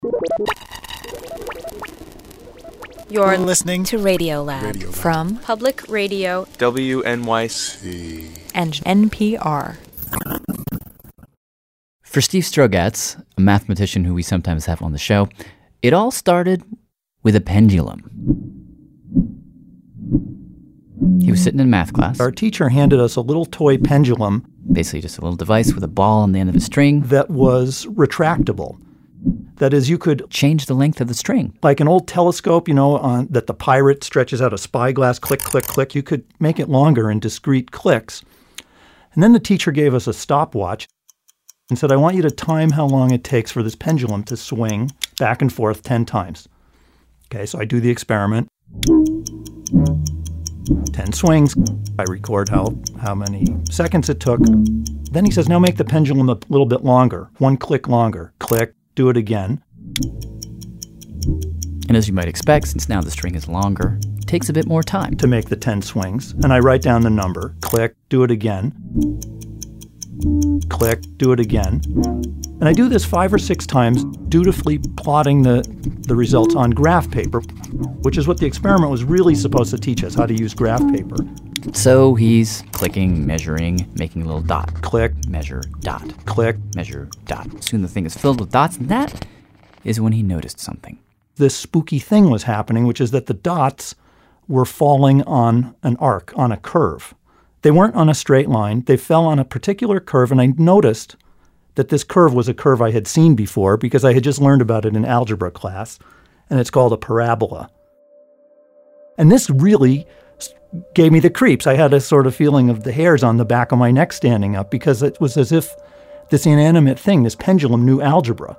You're listening to Radiolab from Public Radio WNYC and NPR. For Steve Strogatz, a mathematician who we sometimes have on the show, it all started with a pendulum. He was sitting in math class. Our teacher handed us a little toy pendulum. Basically just a little device with a ball on the end of a string. That was retractable. That is, you could change the length of the string. Like an old telescope, that the pirate stretches out a spyglass, click, click, click. You could make it longer in discrete clicks. And then the teacher gave us a stopwatch and said, I want you to time how long it takes for this pendulum to swing back and forth 10 times. Okay, so I do the experiment. 10 swings. I record how many seconds it took. Then he says, now make the pendulum a little bit longer. 1 click longer. Click. Do it again. And as you might expect, since now the string is longer, it takes a bit more time to make the 10 swings. And I write down the number. Click. Do it again. Click. Do it again. And I do this 5 or 6 times, dutifully plotting the results on graph paper, which is what the experiment was really supposed to teach us, how to use graph paper. So he's clicking, measuring, making a little dot. Click. Measure, dot. Click. Measure, dot. Soon the thing is filled with dots, and that is when he noticed something. This spooky thing was happening, which is that the dots were falling on an arc, on a curve. They weren't on a straight line. They fell on a particular curve, and I noticed that this curve was a curve I had seen before because I had just learned about it in algebra class, and it's called a parabola. And this really gave me the creeps. I had a sort of feeling of the hairs on the back of my neck standing up because it was as if this inanimate thing, this pendulum, knew algebra.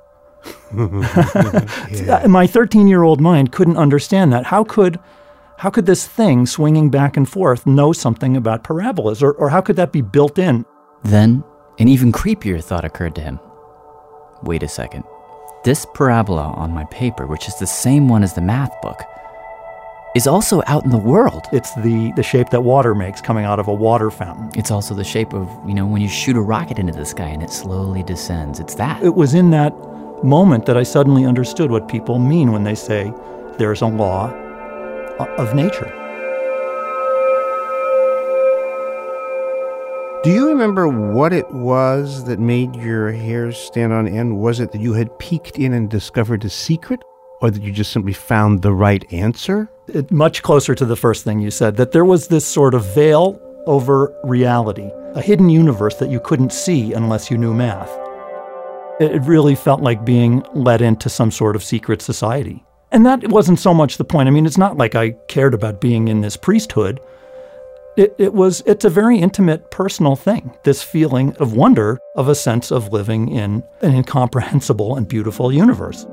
Yeah. My 13-year-old mind couldn't understand that. How could this thing swinging back and forth know something about parabolas? Or how could that be built in? Then an even creepier thought occurred to him. Wait a second. This parabola on my paper, which is the same one as the math book, is also out in the world. It's the shape that water makes coming out of a water fountain. It's also the shape of, when you shoot a rocket into the sky and it slowly descends. It's that. It was in that moment that I suddenly understood what people mean when they say there's a law of nature. Do you remember what it was that made your hairs stand on end? Was it that you had peeked in and discovered a secret? Or that you just simply found the right answer? Much closer to the first thing you said, that there was this sort of veil over reality, a hidden universe that you couldn't see unless you knew math. It really felt like being let into some sort of secret society. And that wasn't so much the point. I mean, it's not like I cared about being in this priesthood. It's a very intimate, personal thing, this feeling of wonder, of a sense of living in an incomprehensible and beautiful universe.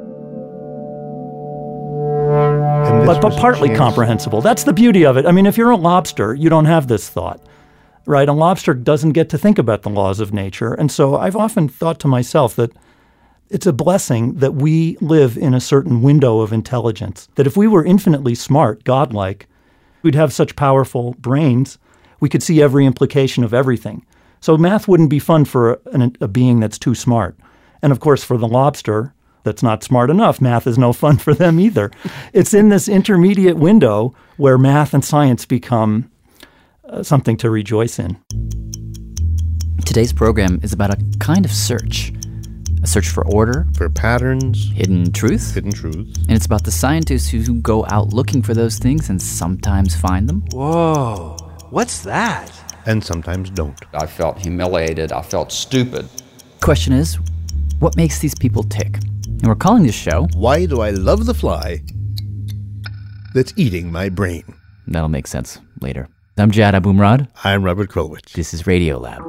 But partly comprehensible. That's the beauty of it. I mean, if you're a lobster, you don't have this thought, right? A lobster doesn't get to think about the laws of nature. And so I've often thought to myself that it's a blessing that we live in a certain window of intelligence, that if we were infinitely smart, godlike, we'd have such powerful brains, we could see every implication of everything. So math wouldn't be fun for a being that's too smart. And of course, for the lobster that's not smart enough, math is no fun for them either. It's in this intermediate window where math and science become something to rejoice in. Today's program is about a kind of search. A search for order. For patterns. Hidden truth. Hidden truths. And it's about the scientists who go out looking for those things and sometimes find them. Whoa, what's that? And sometimes don't. I felt humiliated. I felt stupid. Question is, what makes these people tick? And we're calling this show, Why Do I Love the Fly That's Eating My Brain? That'll make sense later. I'm Jad Abumrad. I'm Robert Krulwich. This is Radiolab.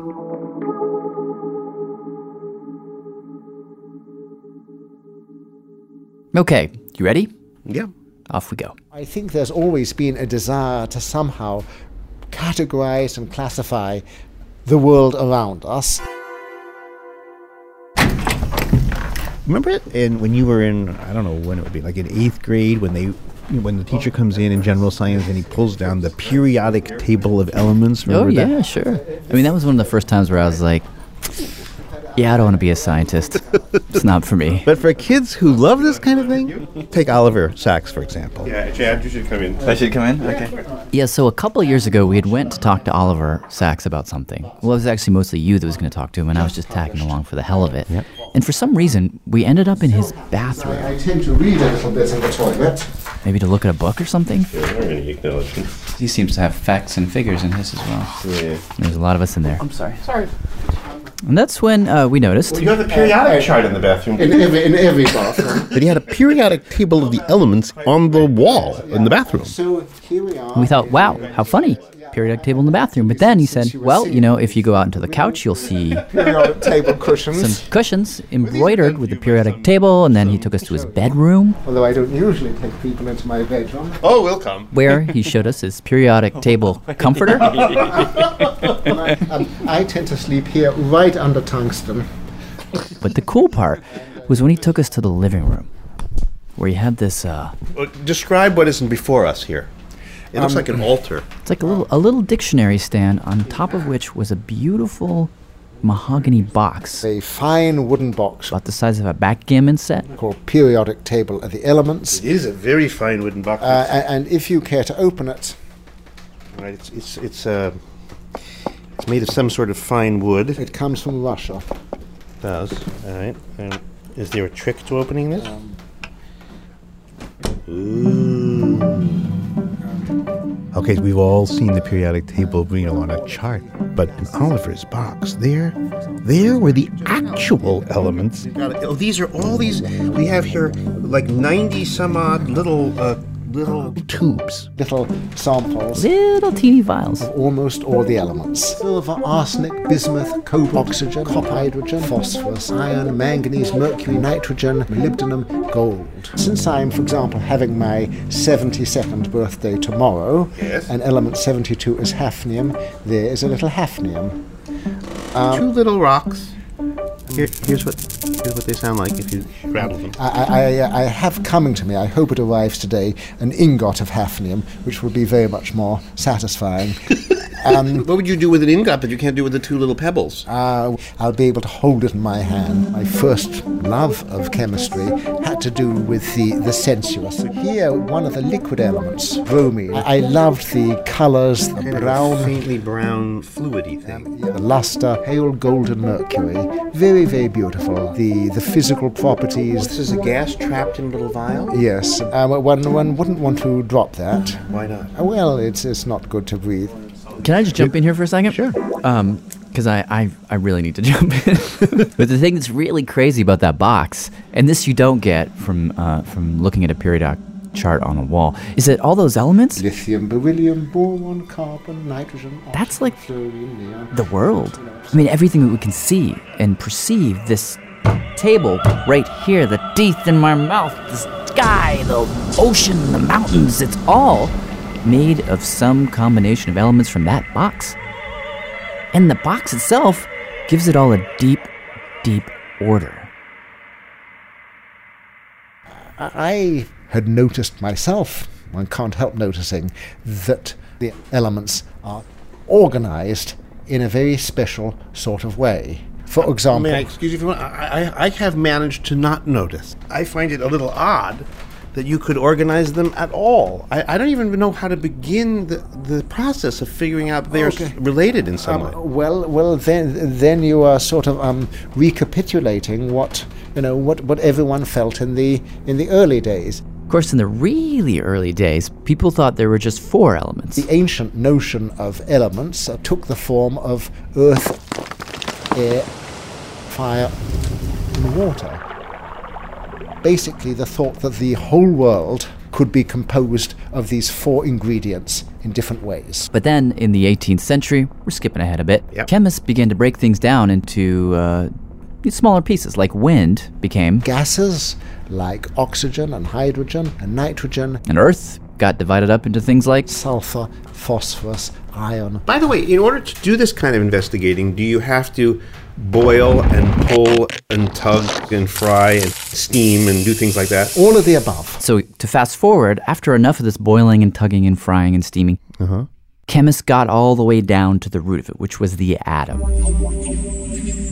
Okay, you ready? Yeah. Off we go. I think there's always been a desire to somehow categorize and classify the world around us. Remember when you were in, I don't know when it would be, like in 8th grade, when the teacher comes in general science and he pulls down the periodic table of elements? Remember yeah, that? sure. I mean, that was one of the first times where I was like, Yeah, I don't want to be a scientist. It's not for me. But for kids who love this kind of thing, take Oliver Sacks, for example. Yeah, Chad, you should come in. I should come in? Okay. Yeah, so a couple of years ago, we had went to talk to Oliver Sacks about something. Well, it was actually mostly you that was going to talk to him, and I was just tagging along for the hell of it. Yep. And for some reason, we ended up in his bathroom. I tend to read a little bit in the toilet. Maybe to look at a book or something? Any acknowledgements? He seems to have facts and figures in his as well. Yeah. There's a lot of us in there. I'm sorry. And that's when we noticed. Well, you have the periodic chart in the bathroom. In every bathroom. But he had a periodic table of the elements on the wall in the bathroom. So here we are. We thought, wow, how funny. Periodic table in the bathroom. But then he said, well, you know, if you go out into the couch, you'll see Periodic table cushions. some cushions embroidered with the periodic table. And then he took us to his bedroom, Although I don't usually take people into my bedroom. Oh, we'll come. where he showed us his periodic table comforter. I tend to sleep here right under tungsten. But the cool part was when he took us to the living room, where he had this, Describe what isn't before us here. It looks like an altar. it's like a little dictionary stand on top of which was a beautiful mahogany box, A fine wooden box about the size of a backgammon set. called Periodic Table of the Elements. It is a very fine wooden box. And if you care to open it, Right, it's made of some sort of fine wood. it comes from Russia. It does. All right. And is there a trick to opening this? Okay, so we've all seen the periodic table, on a chart, but in Oliver's box, there were the actual elements. Oh, these are all these. We have here like 90 some odd little tubes. Little samples. Little teeny vials. Almost all the elements. Silver, arsenic, bismuth, cobalt, oxygen, copper, hydrogen, phosphorus, iron, manganese, mercury, nitrogen, molybdenum, gold. Since I'm, for example, having my 72nd birthday tomorrow, Yes. and element 72 is hafnium, there is a little hafnium. Two little rocks. Here's what they sound like if you rattle them. I have coming to me, I hope it arrives today, an ingot of hafnium, which will be very much more satisfying. What would you do with an ingot that you can't do with the two little pebbles? I'll be able to hold it in my hand. My first love of chemistry had to do with the sensuous. Here, one of the liquid elements, bromine. I loved the colours, the brown, faintly brown, fluidy thing. the luster, pale golden mercury. Very, very beautiful. The physical properties. This is a gas trapped in a little vial? Yes, one wouldn't want to drop that. Why not? Well, it's not good to breathe. Can I just jump in here for a second? Sure. Because I really need to jump in. But the thing that's really crazy about that box, and this you don't get from looking at a periodic chart on a wall, is that all those elements, Lithium, beryllium, boron, carbon, nitrogen. that's like fluorine, neon. the world. I mean, everything that we can see and perceive, this table right here, the teeth in my mouth, the sky, the ocean, the mountains, it's all made of some combination of elements from that box. And the box itself gives it all a deep, deep order. I had noticed myself, one can't help noticing, that the elements are organized in a very special sort of way. For example, May I excuse you for a moment? I have managed to not notice. I find it a little odd that you could organize them at all. I don't even know how to begin the process of figuring out they're related in some way. well, then you are sort of recapitulating what everyone felt in the early days. Of course, in the really early days, people thought there were just 4 elements. The ancient notion of elements took the form of earth, air, fire, and water. Basically, the thought that the whole world could be composed of these 4 ingredients in different ways. But then, in the 18th century, we're skipping ahead a bit, chemists began to break things down into smaller pieces, like wind became Gases like oxygen and hydrogen and nitrogen, and earth got divided up into things like sulfur, phosphorus, iron. By the way, in order to do this kind of investigating, do you have to boil and pull and tug and fry and steam and do things like that? All of the above. So to fast forward, after enough of this boiling and tugging and frying and steaming, chemists got all the way down to the root of it, which was the atom.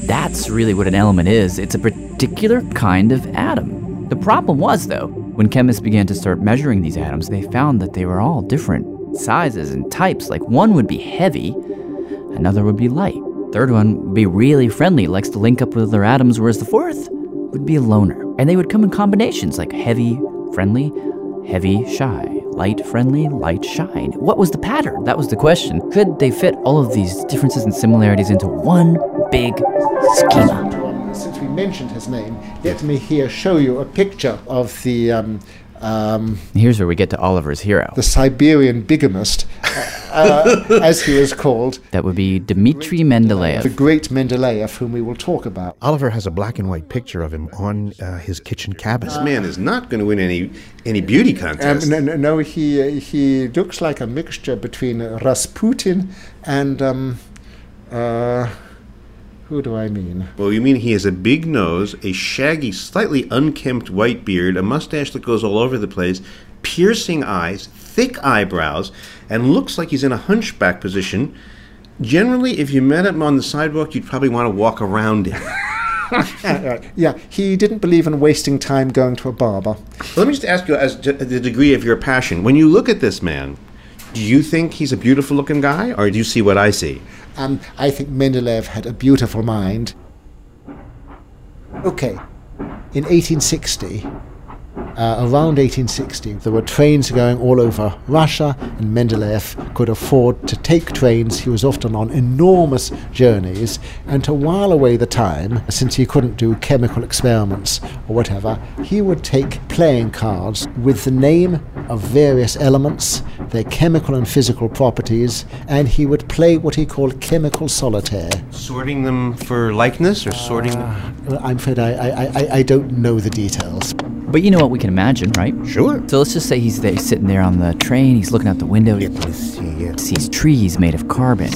That's really what an element is. It's a particular kind of atom. The problem was, though, when chemists began to start measuring these atoms, they found that they were all different sizes and types. Like one would be heavy, another would be light. Third one would be really friendly, likes to link up with other atoms, whereas the fourth would be a loner. And they would come in combinations like heavy, friendly, heavy, shy, light, friendly, light, shy. What was the pattern? That was the question. Could they fit all of these differences and similarities into one big schema? Since we mentioned his name, let me here show you a picture of the here's where we get to Oliver's hero. The Siberian bigamist, as he was called. That would be Dmitri Mendeleev. The great Mendeleev, whom we will talk about. Oliver has a black and white picture of him on his kitchen cabinet. This man is not going to win any beauty contest. No, he looks like a mixture between Rasputin and who do I mean? Well, you mean he has a big nose, a shaggy, slightly unkempt white beard, a mustache that goes all over the place, piercing eyes, thick eyebrows, and looks like he's in a hunchback position. Generally, if you met him on the sidewalk, you'd probably want to walk around him. Yeah, he didn't believe in wasting time going to a barber. Let me just ask you, as to the degree of your passion, when you look at this man, do you think he's a beautiful-looking guy, or do you see what I see? I think Mendeleev had a beautiful mind. Okay, in 1860, around 1860, there were trains going all over Russia, and Mendeleev could afford to take trains. He was often on enormous journeys, and to while away the time, since he couldn't do chemical experiments or whatever, he would take playing cards with the name of various elements, their chemical and physical properties, and he would play what he called chemical solitaire. Sorting them for likeness, or sorting them? I'm afraid I don't know the details. But you know what we can imagine, right? Sure. So let's just say he's sitting there on the train, he's looking out the window, he sees trees made of carbon,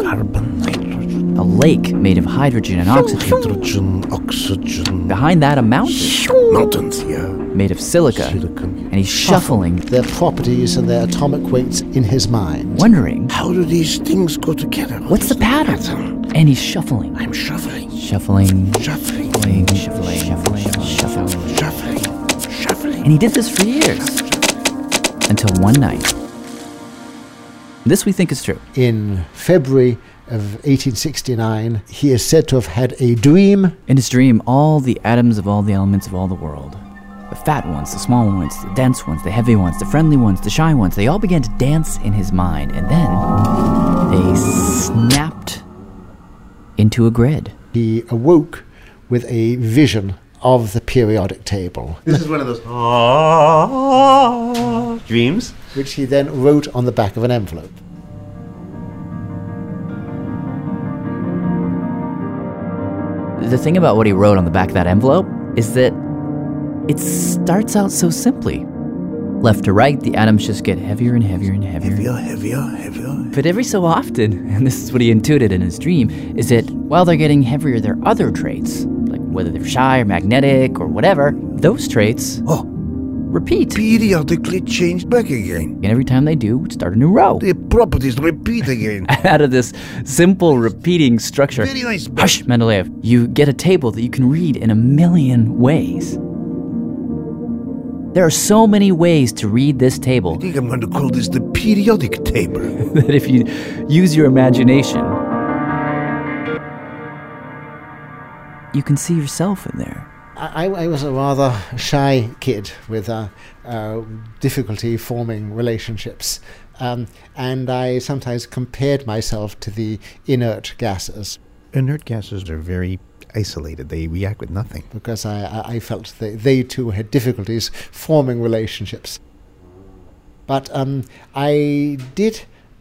a lake made of hydrogen and oxygen. Behind that, a mountain. Mountains, yeah. Made of silica. And he's shuffling their properties and their atomic weights in his mind. Wondering, how do these things go together? What's the pattern? And he's shuffling. I'm shuffling. Shuffling. Shuffling. Shuffling. Shuffling. Shuffling. Shuffling. Shuffling. And he did this for years. Until one night. This we think is true. In February of 1869, he is said to have had a dream. In his dream, all the atoms of all the elements of all the world, the fat ones, the small ones, the dense ones, the heavy ones, the friendly ones, the shy ones, they all began to dance in his mind, and then they snapped into a grid. He awoke with a vision of the periodic table. This is one of those dreams, which he then wrote on the back of an envelope. The thing about what he wrote on the back of that envelope is that it starts out so simply. Left to right, the atoms just get heavier and heavier and heavier. Heavier. But every so often, and this is what he intuited in his dream, is that while they're getting heavier, there are other traits, like whether they're shy or magnetic or whatever, those traits repeat. Periodically change back again. And every time they do, start a new row. The properties repeat again. Out of this simple repeating structure, Very nice. Hush, Mendeleev, you get a table that you can read in a million ways. There are so many ways to read this table. I think I'm going to call this the periodic table. That if you use your imagination, you can see yourself in there. I was a rather shy kid with difficulty forming relationships, and I sometimes compared myself to the inert gases. Inert gases are very isolated. They react with nothing. Because I felt they too had difficulties forming relationships. But I did...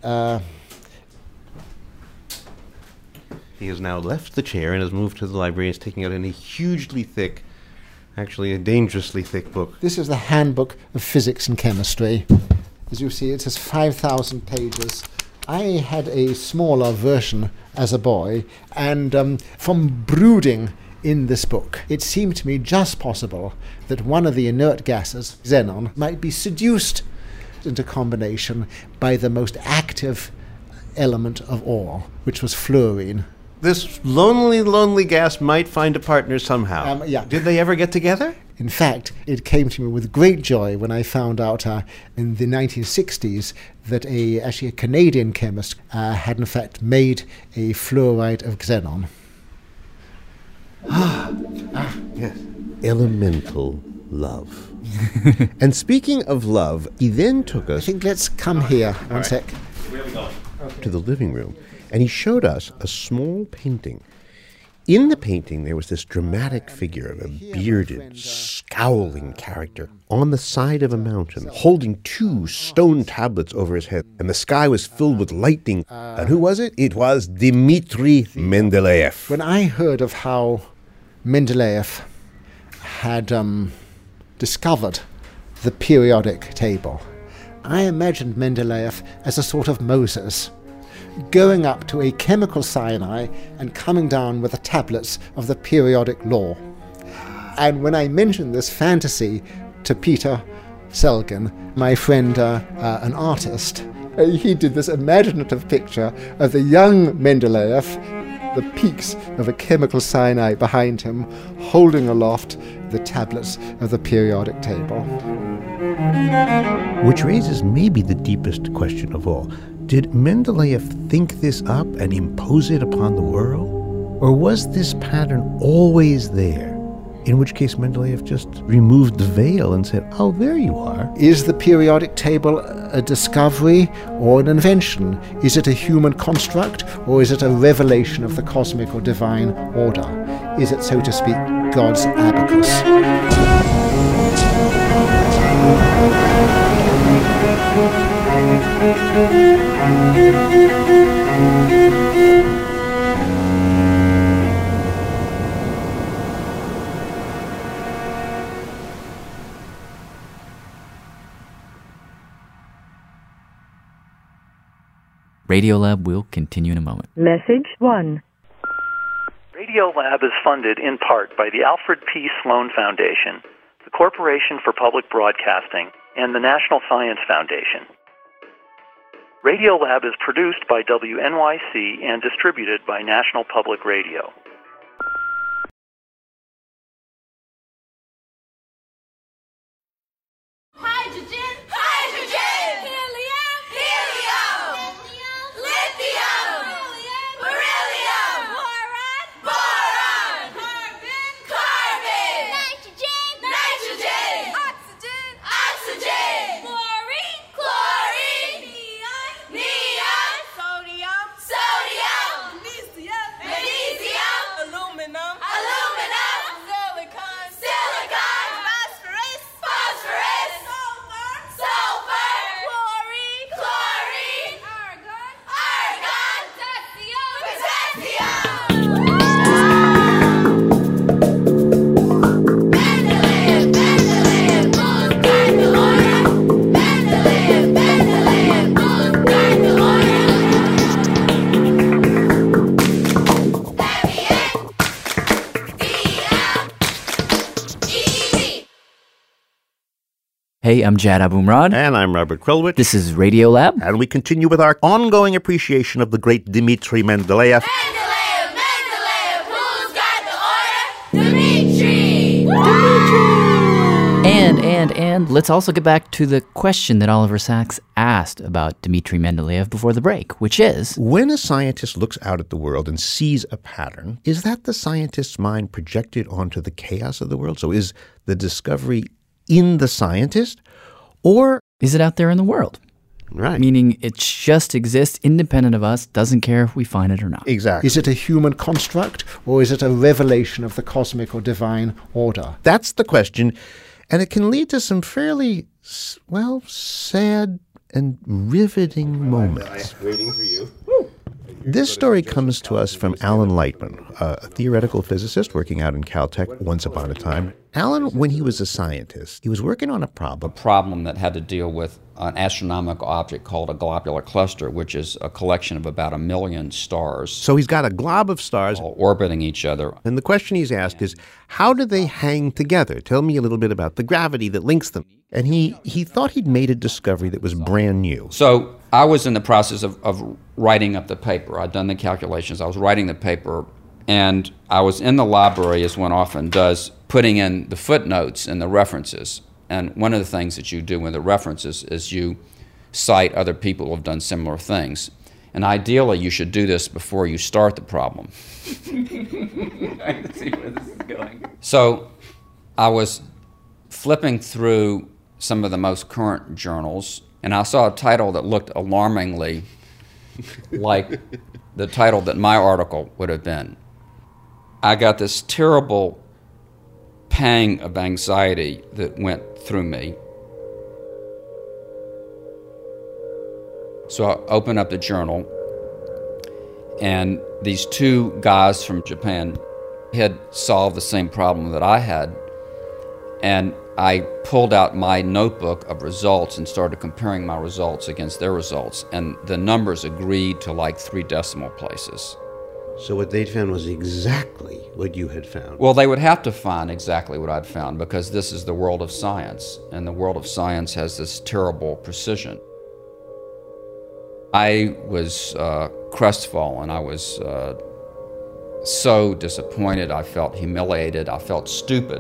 He has now left the chair and has moved to the library and is taking out a hugely thick, actually a dangerously thick book. This is the Handbook of Physics and Chemistry. As you see, it has 5,000 pages. I had a smaller version as a boy, and from brooding in this book, it seemed to me just possible that one of the inert gases, xenon, might be seduced into combination by the most active element of all, which was fluorine. This lonely, lonely gas might find a partner somehow. Yeah. Did they ever get together? In fact, it came to me with great joy when I found out in the 1960s that actually a Canadian chemist had in fact made a fluoride of xenon. Yes. Elemental love. And speaking of love, he then took us... I think let's come here, one sec. Where are we going? To the living room. And he showed us a small painting. In the painting, there was this dramatic figure of a bearded, scowling character on the side of a mountain, holding 2 stone tablets over his head. And the sky was filled with lightning. And who was it? It was Dmitri Mendeleev. When I heard of how Mendeleev had discovered the periodic table, I imagined Mendeleev as a sort of Moses, going up to a chemical Sinai and coming down with the tablets of the periodic law. And when I mentioned this fantasy to Peter Selgin, my friend, an artist, he did this imaginative picture of the young Mendeleev, the peaks of a chemical Sinai behind him, holding aloft the tablets of the periodic table. Which raises maybe the deepest question of all. Did Mendeleev think this up and impose it upon the world? Or was this pattern always there? In which case Mendeleev just removed the veil and said, oh, there you are. Is the periodic table a discovery or an invention? Is it a human construct or is it a revelation of the cosmic or divine order? Is it, so to speak, God's abacus? Radiolab will continue in a moment. Message 1. Radiolab is funded in part by the Alfred P. Sloan Foundation, the Corporation for Public Broadcasting, and the National Science Foundation. Radiolab is produced by WNYC and distributed by National Public Radio. Hydrogen, hydrogen, helium, helium, lithium, beryllium, boron, boron, carbon, carbon, nitrogen, nitrogen, oxygen, oxygen, chlorine, chlorine, neon, neon, sodium, sodium, magnesium, magnesium, aluminum, aluminum, silicon, silicon, phosphorus, phosphorus, sulfur, sulfur, chlorine, chlorine, argon, argon, potassium, potassium. Mendeleev, Mendeleev, rules cardinal order. Mendeleev, Mendeleev, rules cardinal order. M-E-N-D-L-E-E-V. Hey, I'm Jad Abumrad. And I'm Robert Krulwich. This is Radiolab. And we continue with our ongoing appreciation of the great Dmitri Mendeleev. Mendeleev, Mendeleev, rules cardinal order. Dmitri. And let's also get back to the question that Oliver Sacks asked about Dmitri Mendeleev before the break, which is... When a scientist looks out at the world and sees a pattern, is that the scientist's mind projected onto the chaos of the world? So is the discovery in the scientist? Or is it out there in the world? Right. Meaning it just exists independent of us, doesn't care if we find it or not. Exactly. Is it a human construct or is it a revelation of the cosmic or divine order? That's the question. And it can lead to some fairly, well, sad and riveting moments. Waiting for you. This story comes to us from Alan Lightman, a theoretical physicist working out in Caltech once upon a time. Alan, when he was a scientist, he was working on a problem. A problem that had to deal with an astronomical object called a globular cluster, which is a collection of about 1 million stars. So he's got a glob of stars all orbiting each other. And the question he's asked is, how do they hang together? Tell me a little bit about the gravity that links them. And he thought he'd made a discovery that was brand new. So I was in the process of writing up the paper. I'd done the calculations. I was writing the paper, and I was in the library, as one often does, putting in the footnotes and the references. And one of the things that you do with the references is you cite other people who have done similar things. And ideally, you should do this before you start the problem. I see where this is going. So I was flipping through some of the most current journals, and I saw a title that looked alarmingly like the title that my article would have been. I got this terrible pang of anxiety that went through me. So I opened up the journal, and these two guys from Japan had solved the same problem that I had, and I pulled out my notebook of results and started comparing my results against their results, and the numbers agreed to like 3 decimal places. So what they'd found was exactly what you had found. Well, they would have to find exactly what I'd found, because this is the world of science, and the world of science has this terrible precision. I was crestfallen. I was so disappointed. I felt humiliated. I felt stupid.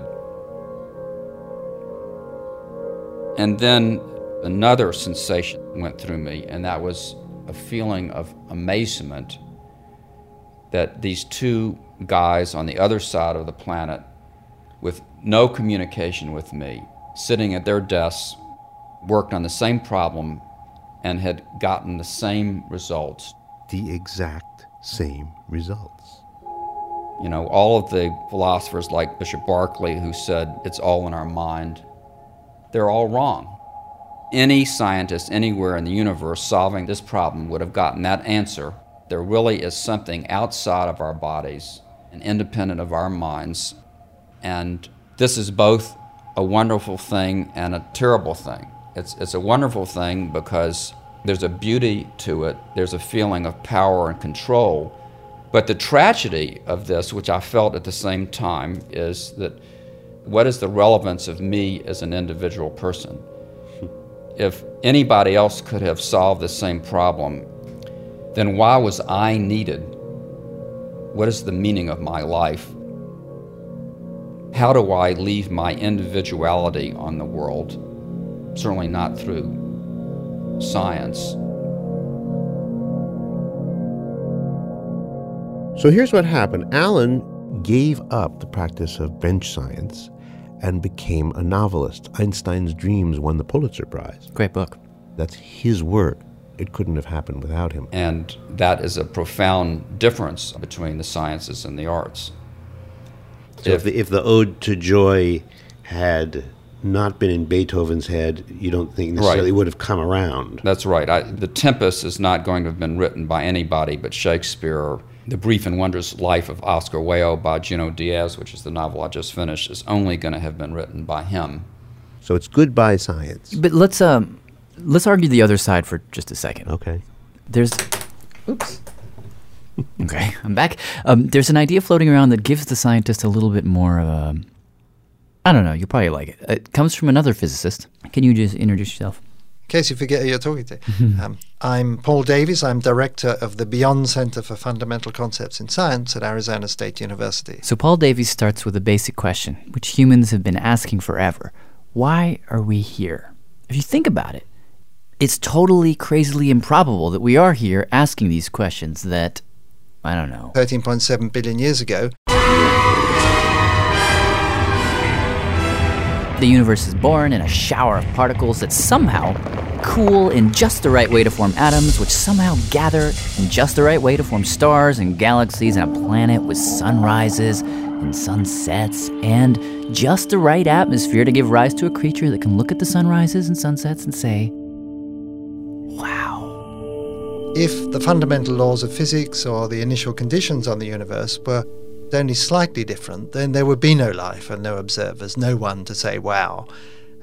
And then another sensation went through me, and that was a feeling of amazement that these two guys on the other side of the planet, with no communication with me, sitting at their desks, worked on the same problem and had gotten the same results. The exact same results. You know, all of the philosophers like Bishop Berkeley, who said it's all in our mind, they're all wrong. Any scientist anywhere in the universe solving this problem would have gotten that answer. There really is something outside of our bodies and independent of our minds. And this is both a wonderful thing and a terrible thing. It's a wonderful thing because there's a beauty to it. There's a feeling of power and control. But the tragedy of this, which I felt at the same time, is that what is the relevance of me as an individual person? If anybody else could have solved the same problem, then why was I needed? What is the meaning of my life? How do I leave my individuality on the world? Certainly not through science. So here's what happened. Alan gave up the practice of bench science and became a novelist. Einstein's Dreams won the Pulitzer Prize. Great book. That's his work. It couldn't have happened without him. And that is a profound difference between the sciences and the arts. So if the Ode to Joy had not been in Beethoven's head, you don't think necessarily would have come around. That's right. The Tempest is not going to have been written by anybody but Shakespeare. The Brief and Wondrous Life of Oscar Wilde by Junot Diaz, which is the novel I just finished, is only going to have been written by him. So it's goodbye science. But let's argue the other side for just a second. Okay. Oops. Okay, I'm back. There's an idea floating around that gives the scientist a little bit more of a... I don't know, you'll probably like it. It comes from another physicist. Can you just introduce yourself? In case you forget who you're talking to. I'm Paul Davies. I'm director of the Beyond Center for Fundamental Concepts in Science at Arizona State University. So Paul Davies starts with a basic question, which humans have been asking forever. Why are we here? If you think about it, it's totally crazily improbable that we are here asking these questions that, I don't know, 13.7 billion years ago. The universe is born in a shower of particles that somehow cool in just the right way to form atoms, which somehow gather in just the right way to form stars and galaxies and a planet with sunrises and sunsets and just the right atmosphere to give rise to a creature that can look at the sunrises and sunsets and say, wow. If the fundamental laws of physics or the initial conditions on the universe were only slightly different, then there would be no life and no observers, no one to say, wow.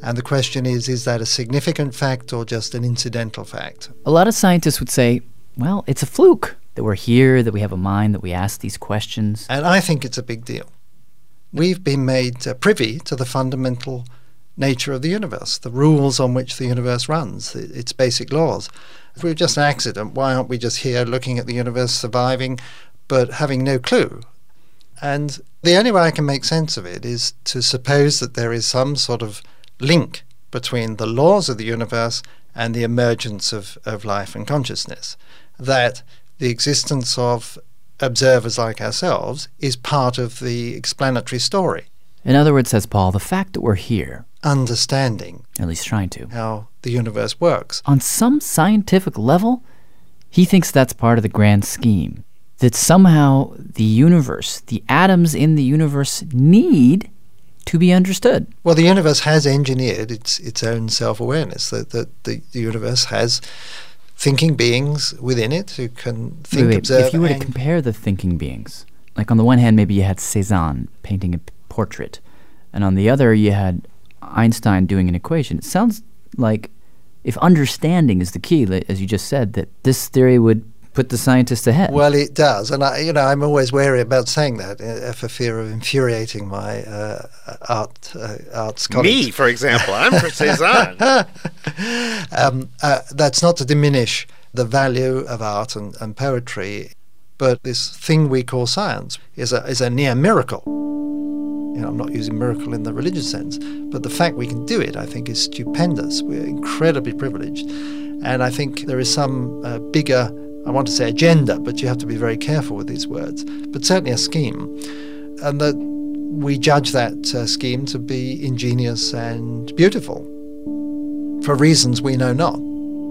And the question is that a significant fact or just an incidental fact? A lot of scientists would say, well, it's a fluke that we're here, that we have a mind, that we ask these questions. And I think it's a big deal. We've been made privy to the fundamental nature of the universe, the rules on which the universe runs, its basic laws. If we were just an accident, why aren't we just here looking at the universe, surviving, but having no clue? And the only way I can make sense of it is to suppose that there is some sort of link between the laws of the universe and the emergence of life and consciousness, that the existence of observers like ourselves is part of the explanatory story. In other words, says Paul, the fact that we're here, understanding, at least trying to, how the universe works. On some scientific level, he thinks that's part of the grand scheme. That somehow the universe, the atoms in the universe need to be understood. Well, the universe has engineered its own self-awareness, that the universe has thinking beings within it who can think, observe. If you were to compare the thinking beings, like on the one hand, maybe you had Cézanne painting a portrait, and on the other, you had Einstein doing an equation. It sounds like if understanding is the key, as you just said, that this theory would put the scientist ahead. Well, it does, and I'm always wary about saying that for fear of infuriating my arts colleagues. Me, for example, I'm for Cézanne. That's not to diminish the value of art and poetry, but this thing we call science is a near miracle. I'm not using miracle in the religious sense, but the fact we can do it, I think, is stupendous. We're incredibly privileged, and I think there is some bigger, I want to say agenda, but you have to be very careful with these words, but certainly a scheme, and that we judge that scheme to be ingenious and beautiful for reasons we know not.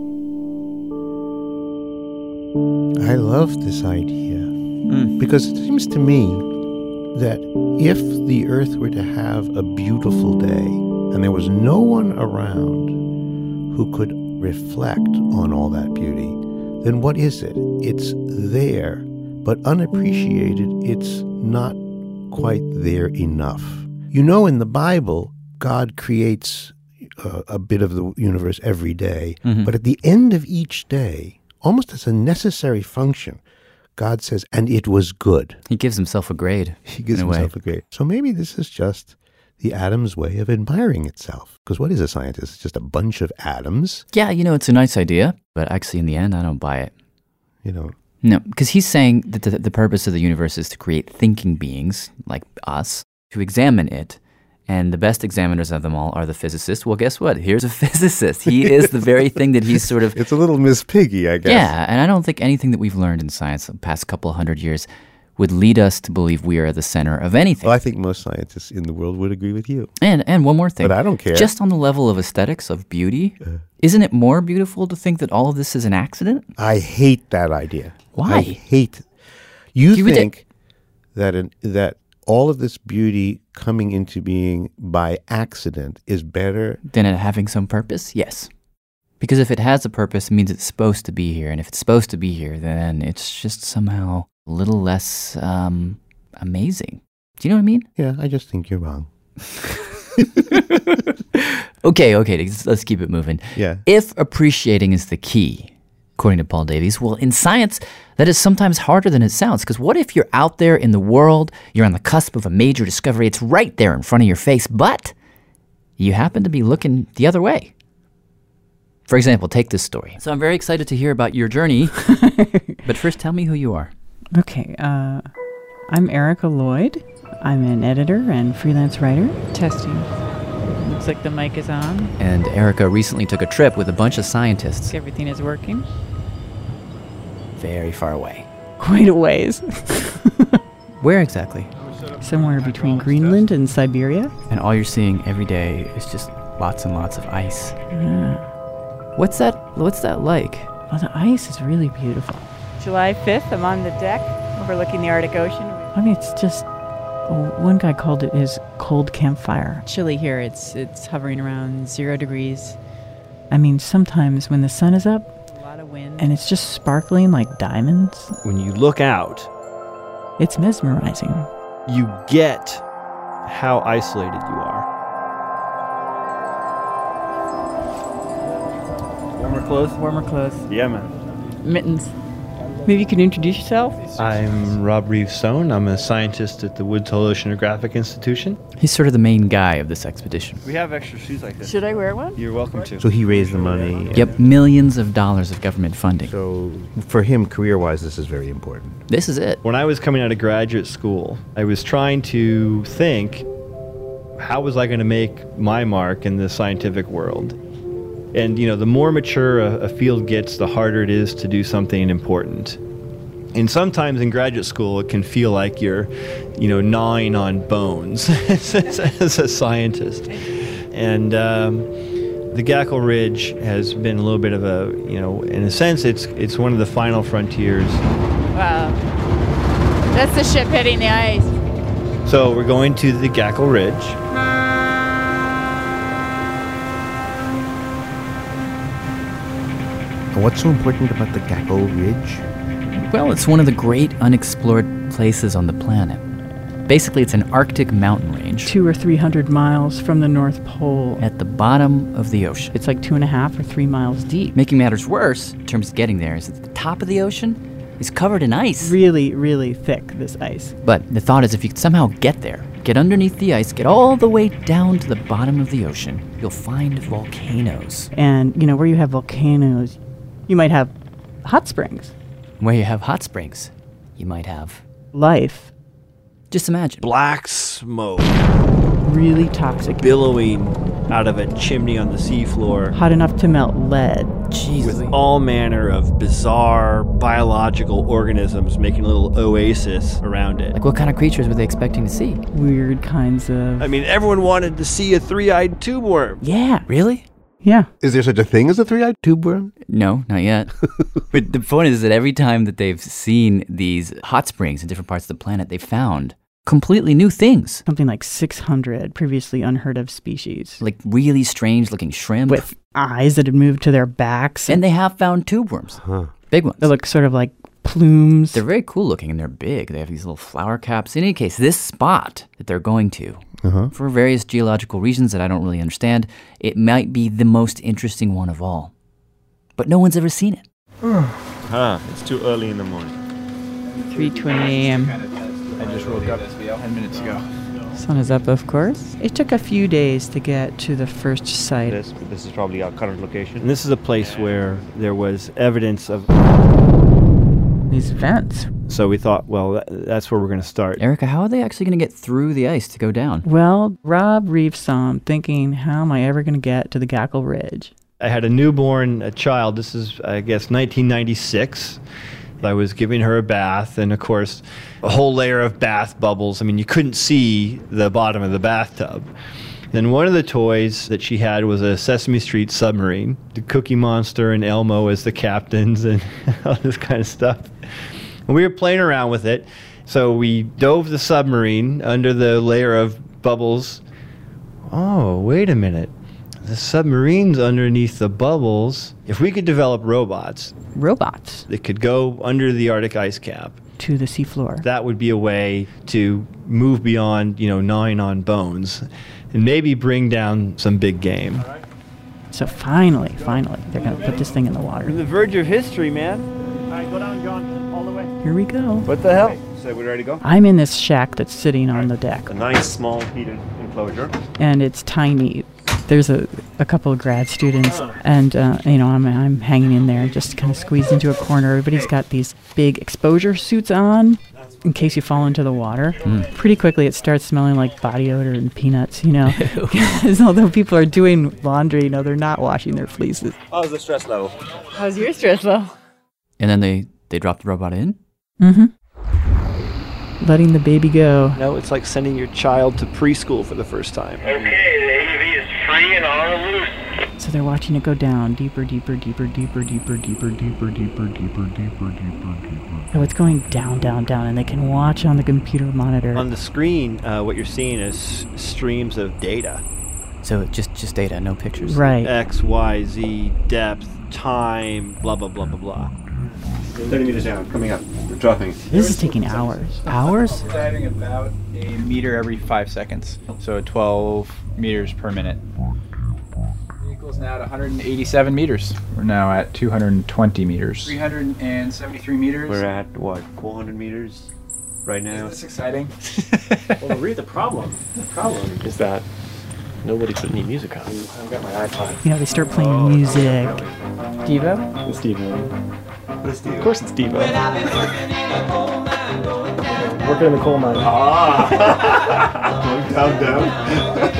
I love this idea because it seems to me that if the Earth were to have a beautiful day and there was no one around who could reflect on all that beauty, then what is it? It's there, but unappreciated. It's not quite there enough. In the Bible, God creates a bit of the universe every day, but at the end of each day, almost as a necessary function, God says, and it was good. He gives himself a grade. He gives himself a grade. So maybe this is just the atom's way of admiring itself. Because what is a scientist? It's just a bunch of atoms. Yeah, it's a nice idea, but actually in the end, I don't buy it. No, because he's saying that the purpose of the universe is to create thinking beings, like us, to examine it. And the best examiners of them all are the physicists. Well, guess what? Here's a physicist. He is the very thing that he's sort of... It's a little Miss Piggy, I guess. Yeah, and I don't think anything that we've learned in science the past couple of 100 years would lead us to believe we are the center of anything. Well, I think most scientists in the world would agree with you. And one more thing. But I don't care. Just on the level of aesthetics, of beauty, isn't it more beautiful to think that all of this is an accident? I hate that idea. Why? I hate it. You think that all of this beauty coming into being by accident is better than it having some purpose? Yes. Because if it has a purpose, it means it's supposed to be here. And if it's supposed to be here, then it's just somehow a little less amazing. Do you know what I mean? Yeah, I just think you're wrong. Okay, let's keep it moving. Yeah. If appreciating is the key, according to Paul Davies, well, in science, that is sometimes harder than it sounds. Because what if you're out there in the world, you're on the cusp of a major discovery, it's right there in front of your face, but you happen to be looking the other way? For example, take this story. So I'm very excited to hear about your journey, but first tell me who you are. Okay, I'm Erica Lloyd. I'm an editor and freelance writer. Testing. Looks like the mic is on. And Erica recently took a trip with a bunch of scientists. Everything is working. Very far away. Quite a ways. Where exactly? Somewhere between Greenland and Siberia. And all you're seeing every day is just lots and lots of ice. Yeah. What's that like? Well, the ice is really beautiful. July 5th, I'm on the deck overlooking the Arctic Ocean. I mean, it's just... one guy called it his cold campfire. Chilly here. It's hovering around 0 degrees. I mean, sometimes when the sun is up, a lot of wind, and it's just sparkling like diamonds. When you look out, it's mesmerizing. You get how isolated you are. Warmer clothes? Warmer clothes. Yeah, man. Mittens. Maybe you can introduce yourself? I'm Rob Reeves-Sohn. I'm a scientist at the Woods Hole Oceanographic Institution. He's sort of the main guy of this expedition. We have extra shoes like this. Should I wear one? You're welcome to. So he raised the money. Yep, millions of dollars of government funding. So for him, career-wise, this is very important. This is it. When I was coming out of graduate school, I was trying to think, how was I going to make my mark in the scientific world? And, you know, the more mature a field gets, the harder it is to do something important. And sometimes in graduate school, it can feel like you're, you know, gnawing on bones as a scientist. And the Gackle Ridge has been a little bit of a, you know, in a sense, it's one of the final frontiers. Wow. That's the ship hitting the ice. So we're going to the Gackle Ridge. What's so important about the Gackle Ridge? Well, it's one of the great unexplored places on the planet. Basically, it's an Arctic mountain range. 200 or 300 miles from the North Pole. At the bottom of the ocean. It's like 2.5 or 3 miles deep. Making matters worse, in terms of getting there, is that the top of the ocean is covered in ice. Really, really thick, this ice. But the thought is if you could somehow get there, get underneath the ice, get all the way down to the bottom of the ocean, you'll find volcanoes. And, you know, where you have volcanoes, you might have hot springs. Where you have hot springs, you might have life. Just imagine. Black smoke. Really toxic. Billowing out of a chimney on the seafloor. Hot enough to melt lead. Jeez. With all manner of bizarre biological organisms making a little oasis around it. Like what kind of creatures were they expecting to see? Weird kinds of... I mean, everyone wanted to see a three-eyed tube worm. Yeah. Really? Yeah. Is there such a thing as a three-eyed tube worm? No, not yet. But the point is that every time that they've seen these hot springs in different parts of the planet, they found completely new things. Something like 600 previously unheard of species. Like really strange looking shrimp. With eyes that had moved to their backs. And they have found tube worms. Huh. Big ones. They look sort of like plumes. They're very cool looking and they're big. They have these little flower caps. In any case, this spot that they're going to, for various geological reasons that I don't really understand, it might be the most interesting one of all. But no one's ever seen it. It's too early in the morning. 3:20 a.m. I just woke up 10 minutes ago. Sun is up, of course. It took a few days to get to the first site. This is probably our current location. And this is a place where there was evidence of these vents. So we thought, well, that's where we're going to start. Erica, how are they actually going to get through the ice to go down? Well, Rob Reeves-Sohn thinking, how am I ever going to get to the Gackle Ridge? I had a newborn child. This is, I guess, 1996. I was giving her a bath, and of course, a whole layer of bath bubbles. I mean, you couldn't see the bottom of the bathtub. Then one of the toys that she had was a Sesame Street submarine. The Cookie Monster and Elmo as the captains and all this kind of stuff. And we were playing around with it. So we dove the submarine under the layer of bubbles. Oh, wait a minute. The submarine's underneath the bubbles. If we could develop robots that could go under the Arctic ice cap to the seafloor, that would be a way to move beyond, gnawing on bones and maybe bring down some big game. So finally, they're going to put this thing in the water. We're on the verge of history, man. All right, go down, John, all the way. Here we go. What the hell? So we're ready to go? I'm in this shack that's sitting on the deck. A nice small heated enclosure. And it's tiny. There's a couple of grad students, and I'm hanging in there, just kind of squeezed into a corner. Everybody's got these big exposure suits on in case you fall into the water. Pretty quickly, it starts smelling like body odor and peanuts, Because although people are doing laundry, they're not washing their fleeces. How's the stress level? How's your stress level? And then they drop the robot in? Letting the baby go. No, it's like sending your child to preschool for the first time. Okay, the AUV is free and on loose. So they're watching it go down deeper, deeper, deeper, deeper, deeper, deeper, deeper, deeper, deeper, deeper, deeper, deeper. So it's going down, down, down, and they can watch on the computer monitor. On the screen, what you're seeing is streams of data. So just data, no pictures. Right. X, Y, Z, depth, time, blah, blah, blah, blah, blah. 30 meters down, coming up. We're dropping. This is taking hours. Hours? We're adding about a meter every 5 seconds. So 12 meters per minute. is now at 187 meters. We're now at 220 meters. 373 meters. We're at, what, 400 meters right now? Isn't this exciting? Well, read the problem. The problem is that nobody put any music on. I've got my iPod. You know, they start playing music. Devo? It's Devo. Of course it's Devo. Working in the coal mine. Going down.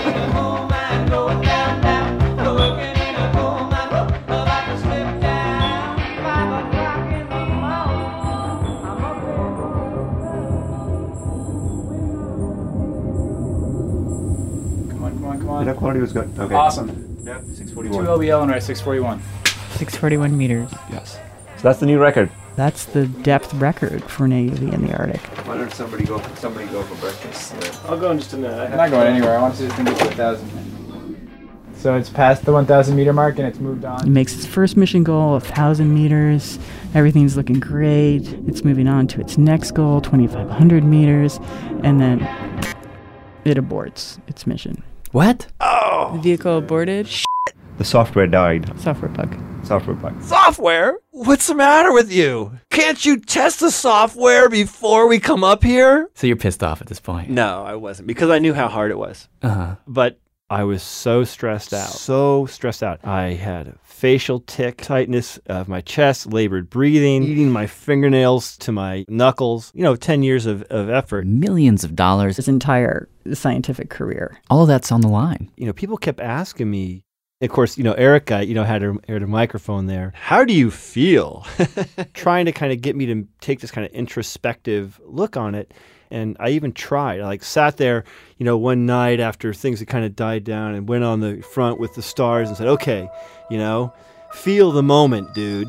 That quality was good. Okay. Awesome. Yep, 641. 2 LBL and we're at 641. 641 meters. Yes. So that's the new record. That's the depth record for an AUV in the Arctic. Why don't somebody go for breakfast? I'll go in just a minute. I'm not going anywhere. I want to see this thing get to 1,000. So it's past the 1,000 meter mark and it's moved on. It makes its first mission goal 1,000 meters. Everything's looking great. It's moving on to its next goal, 2,500 meters. And then it aborts its mission. What? The vehicle aborted. The software died. Software bug. Software bug. Software? What's the matter with you? Can't you test the software before we come up here? So you're pissed off at this point? No, I wasn't, because I knew how hard it was. Uh-huh. But I was so stressed out. So stressed out. I had a facial tic, tightness of my chest, labored breathing, eating my fingernails to my knuckles. 10 years of effort. Millions of dollars. His entire scientific career. All of that's on the line. People kept asking me, of course, Erica, had her microphone there. How do you feel? Trying to kind of get me to take this kind of introspective look on it. And I even tried. I sat there, one night after things had kind of died down and went on the front with the stars and said, okay, feel the moment, dude.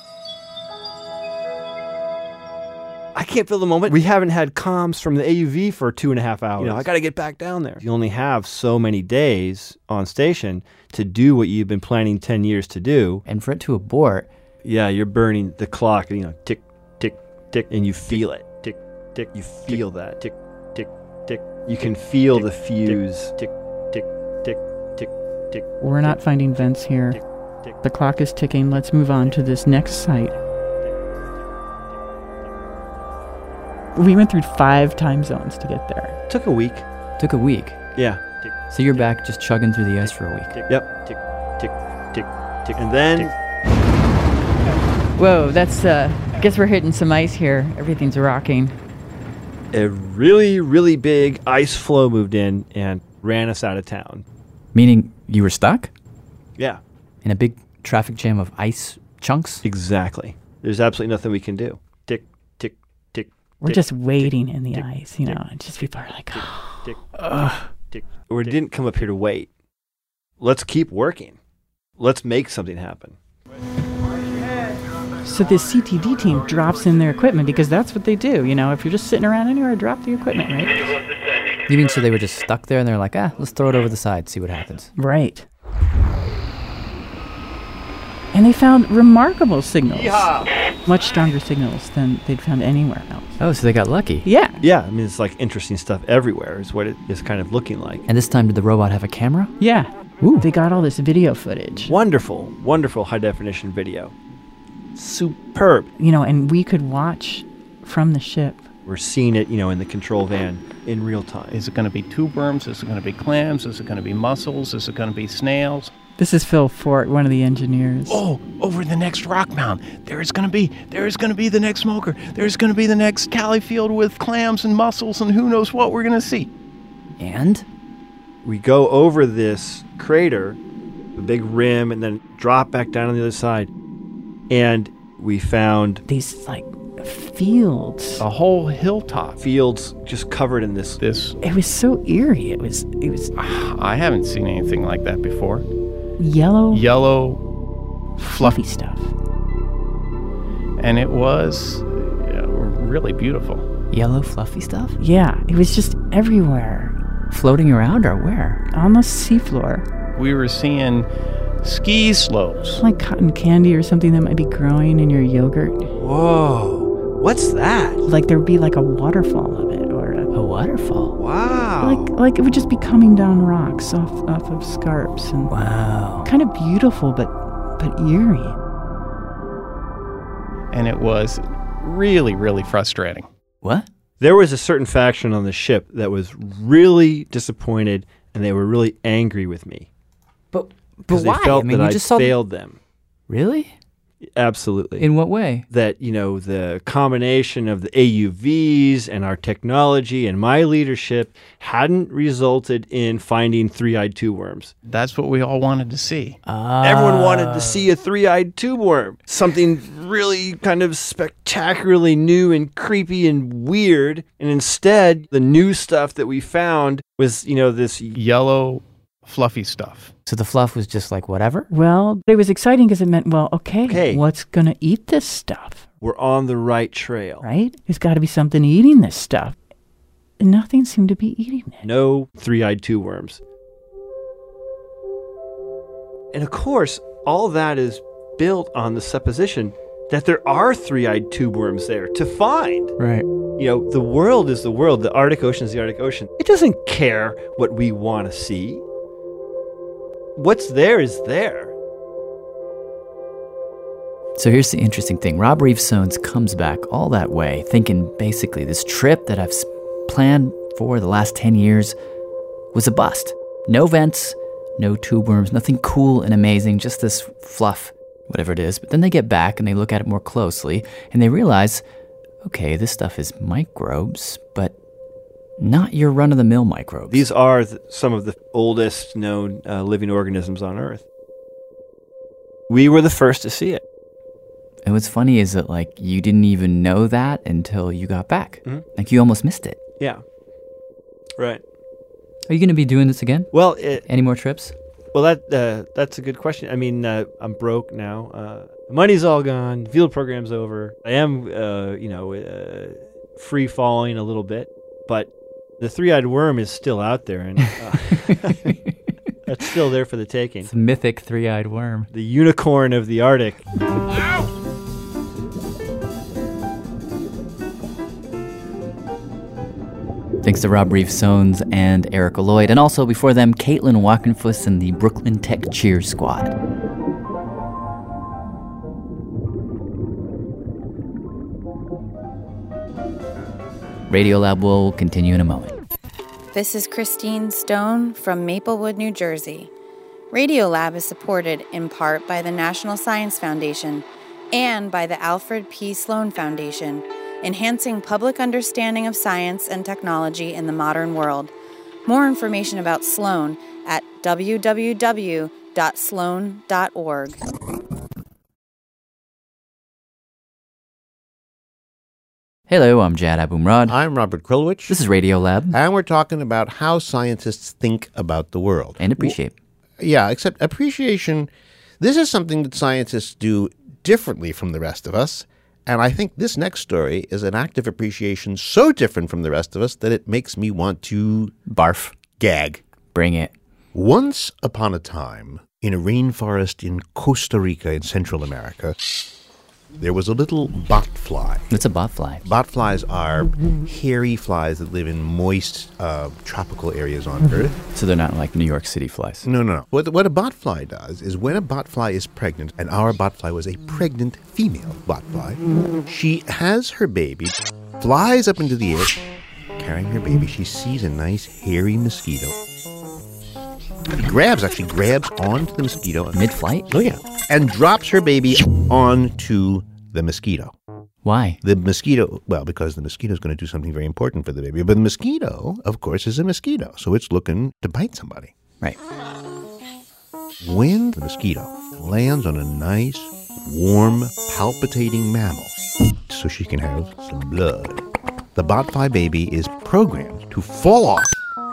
I can't feel the moment. We haven't had comms from the AUV for 2.5 hours. I got to get back down there. You only have so many days on station to do what you've been planning 10 years to do. And for it to abort. Yeah, you're burning the clock, tick, tick, tick, and you feel it. Tick, tick, you feel that. Tick, tick, tick. You can feel the fuse. Tick, tick, tick, tick, tick. We're not finding vents here. The clock is ticking. Let's move on to this next site. We went through 5 time zones to get there. Took a week. Yeah. So you're back just chugging through the ice for a week. Yep. Tick, tick, tick, tick. And then... Whoa, that's, I guess we're hitting some ice here. Everything's rocking. A really, really big ice floe moved in and ran us out of town. Meaning you were stuck? Yeah. In a big traffic jam of ice chunks? Exactly. There's absolutely nothing we can do. Tick, tick, tick. We're tick, just waiting tick, in the tick, ice, tick, and just people are like, oh. Tick, tick, tick. We didn't come up here to wait. Let's keep working. Let's make something happen. So this CTD team drops in their equipment because that's what they do. If you're just sitting around anywhere, drop the equipment, right? You mean so they were just stuck there and they're like, let's throw it over the side, see what happens. Right. And they found remarkable signals. Yeehaw! Much stronger signals than they'd found anywhere else. Oh, so they got lucky. Yeah. Yeah, it's like interesting stuff everywhere is what it is kind of looking like. And this time, did the robot have a camera? Yeah. Ooh. They got all this video footage. Wonderful, wonderful high-definition video. Superb. And we could watch from the ship. We're seeing it, in the control van in real time. Is it going to be tube worms? Is it going to be clams? Is it going to be mussels? Is it going to be snails? This is Phil Fort, one of the engineers. Oh, over the next rock mound, there's going to be the next smoker. There's going to be the next Cali field with clams and mussels and who knows what we're going to see. And? We go over this crater, the big rim, and then drop back down on the other side. And we found these, fields. A whole hilltop. Fields just covered in this. It was so eerie. It was. I haven't seen anything like that before. Yellow, fluffy stuff. And it was really beautiful. Yellow, fluffy stuff? Yeah, it was just everywhere. Floating around or where? On the seafloor. We were seeing ski slopes. Like cotton candy or something that might be growing in your yogurt. Whoa. What's that? Like there'd be like a waterfall of it or a waterfall. Wow. Wow. Like it would just be coming down rocks off of scarps. And wow. Kind of beautiful, but eerie. And it was really, really frustrating. What? There was a certain faction on the ship that was really disappointed, and they were really angry with me. But Because why? they felt I mean, that you I just saw failed them. Really? Absolutely. In what way? That, the combination of the AUVs and our technology and my leadership hadn't resulted in finding three-eyed tube worms. That's what we all wanted to see. Everyone wanted to see a three-eyed tube worm. Something really kind of spectacularly new and creepy and weird. And instead, the new stuff that we found was, this yellow, fluffy stuff. So the fluff was just like whatever? Well, it was exciting because it meant, okay, what's going to eat this stuff? We're on the right trail. Right? There's got to be something eating this stuff. And nothing seemed to be eating it. No three-eyed tube worms. And of course, all that is built on the supposition that there are three-eyed tube worms there to find. Right. The world is the world. The Arctic Ocean is the Arctic Ocean. It doesn't care what we want to see. What's there is there. So here's the interesting thing. Rob Reeve-Sones comes back all that way, thinking basically this trip that I've planned for the last 10 years was a bust. No vents, no tube worms, nothing cool and amazing, just this fluff, whatever it is. But then they get back and they look at it more closely and they realize, okay, this stuff is microbes, but not your run-of-the-mill microbes. These are some of the oldest known living organisms on Earth. We were the first to see it. And what's funny is that, you didn't even know that until you got back. Mm-hmm. You almost missed it. Yeah. Right. Are you going to be doing this again? Well, any more trips? Well, that's a good question. I mean, I'm broke now. Money's all gone. Field program's over. I am, free falling a little bit, but the three-eyed worm is still out there, and that's still there for the taking. It's a mythic three-eyed worm. The unicorn of the Arctic. Thanks to Rob Reeve-Sones and Erica Lloyd, and also before them, Caitlin Walkenfuss and the Brooklyn Tech Cheer Squad. Radiolab will continue in a moment. This is Christine Stone from Maplewood, New Jersey. Radiolab is supported in part by the National Science Foundation and by the Alfred P. Sloan Foundation, enhancing public understanding of science and technology in the modern world. More information about Sloan at www.sloan.org. Hello, I'm Jad Abumrad. I'm Robert Krulwich. This is Radiolab. And we're talking about how scientists think about the world. And appreciate. Except appreciation, this is something that scientists do differently from the rest of us. And I think this next story is an act of appreciation so different from the rest of us that it makes me want to barf. Gag. Bring it. Once upon a time, in a rainforest in Costa Rica in Central America, there was a little botfly. What's a botfly? Botflies are hairy flies that live in moist tropical areas on Earth. So they're not like New York City flies? No. What a botfly does is when a botfly is pregnant, and our botfly was a pregnant female botfly, she has her baby, flies up into the air, carrying her baby. She sees a nice hairy mosquito. Grabs onto the mosquito. Mid-flight? Oh, yeah. And drops her baby onto the mosquito. Why? The mosquito, because the mosquito is going to do something very important for the baby. But the mosquito, of course, is a mosquito. So it's looking to bite somebody. Right. When the mosquito lands on a nice, warm, palpitating mammal, so she can have some blood, the botfly baby is programmed to fall off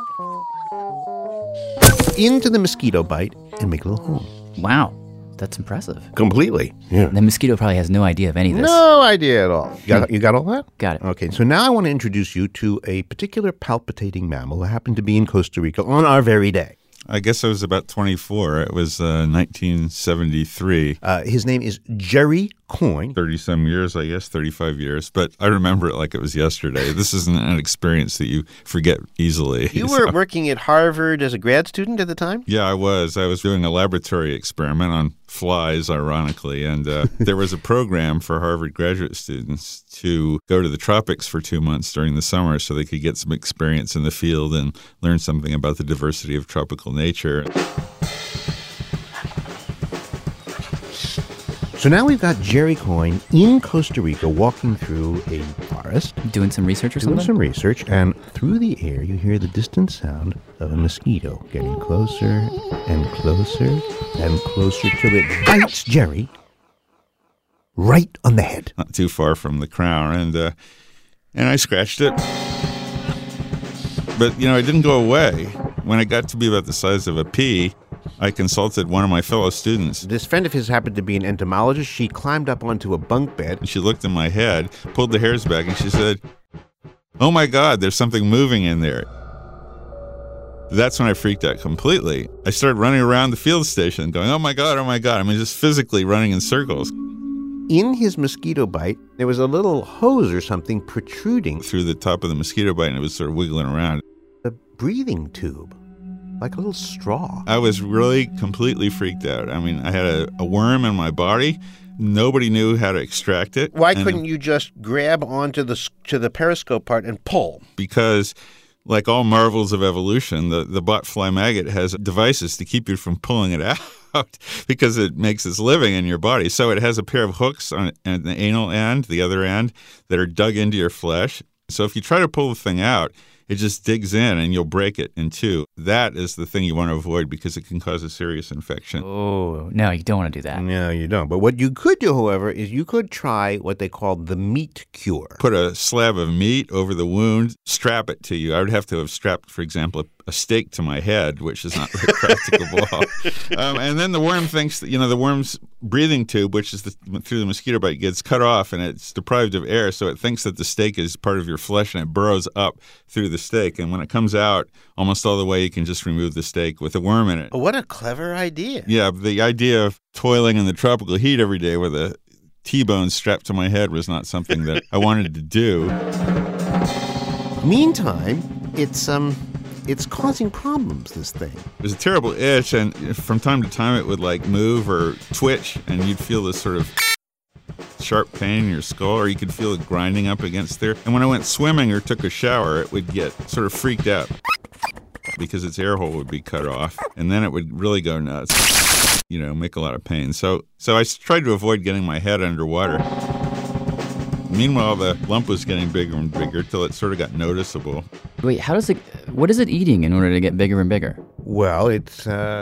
into the mosquito bite and make a little home. Wow. That's impressive. Completely. Yeah. The mosquito probably has no idea of any of this. No idea at all. You got all that? Got it. Okay, so now I want to introduce you to a particular palpitating mammal that happened to be in Costa Rica on our very day. I guess I was about 24. It was 1973. His name is Jerry Coyne. 30-some years, I guess, 35 years. But I remember it like it was yesterday. This isn't an experience that you forget easily. You were working at Harvard as a grad student at the time? Yeah, I was. I was doing a laboratory experiment on flies, ironically. And there was a program for Harvard graduate students to go to the tropics for 2 months during the summer so they could get some experience in the field and learn something about the diversity of tropical nature. So now we've got Jerry Coyne in Costa Rica walking through a forest. Doing some research or something? Doing some research, and through the air you hear the distant sound of a mosquito getting closer and closer and closer till it bites Jerry right on the head. Not too far from the crown, and I scratched it. But, it didn't go away. When it got to be about the size of a pea, I consulted one of my fellow students. This friend of his happened to be an entomologist. She climbed up onto a bunk bed. She looked in my head, pulled the hairs back, and she said, "Oh my God, there's something moving in there." That's when I freaked out completely. I started running around the field station going, oh my God. I mean, just physically running in circles. In his mosquito bite, there was a little hose or something protruding through the top of the mosquito bite, and it was sort of wiggling around. A breathing tube. Like a little straw. I was really completely freaked out. I mean, I had a worm in my body. Nobody knew how to extract it. Why couldn't you just grab onto the periscope part and pull? Because, like all marvels of evolution, the botfly maggot has devices to keep you from pulling it out because it makes its living in your body. So it has a pair of hooks on the anal end, the other end, that are dug into your flesh. So if you try to pull the thing out, it just digs in and you'll break it in two. That is the thing you want to avoid because it can cause a serious infection. Oh, no, you don't want to do that. No, you don't. But what you could do, however, is you could try what they call the meat cure. Put a slab of meat over the wound, strap it to you. I would have to have strapped, for example, a stake to my head, which is not very practicable. And then the worm thinks that, the worm's breathing tube, which is through the mosquito bite, gets cut off and it's deprived of air. So it thinks that the stake is part of your flesh and it burrows up through the stake. And when it comes out, almost all the way, you can just remove the stake with a worm in it. What a clever idea. Yeah, the idea of toiling in the tropical heat every day with a T-bone strapped to my head was not something that I wanted to do. Meantime, it's causing problems, this thing. It was a terrible itch, and from time to time it would move or twitch, and you'd feel this sort of sharp pain in your skull, or you could feel it grinding up against there. And when I went swimming or took a shower, it would get sort of freaked out because its air hole would be cut off, and then it would really go nuts, make a lot of pain. So I tried to avoid getting my head underwater. Meanwhile, the lump was getting bigger and bigger till it sort of got noticeable. Wait, what is it eating in order to get bigger and bigger? Well, it's,